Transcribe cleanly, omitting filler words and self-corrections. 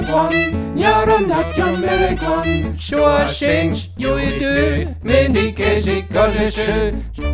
grøn. Ja, den er John med grøn. Shawshanks, jo er død, men det kan sikkert godt sø.